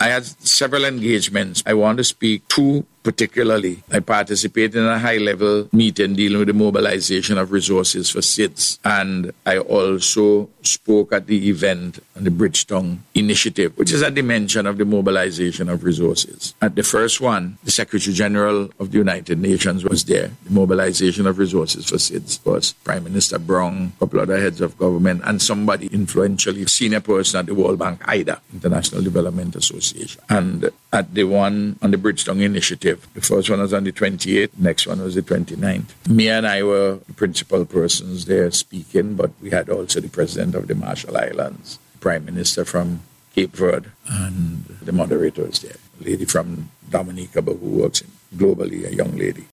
I had several engagements. I want to speak two particularly. I participated in a high-level meeting dealing with the mobilization of resources for SIDS. And I also spoke at the event on the Bridgetown Initiative, which is a dimension of the mobilization of resources. At the first one, the Secretary General of the United Nations was there. The mobilization of resources for SIDS was Prime Minister Brown, a couple other heads of government, and somebody influentially senior person at the World Bank, IDA, International Development Association. And at the one on the Bridgetown Initiative, the first one was on the 28th, next one was the 29th. Me and I were the principal persons there speaking, but we had also the President of the Marshall Islands, the Prime Minister from Cape Verde, and the moderators there, a lady from Dominica, but who works globally, a young lady.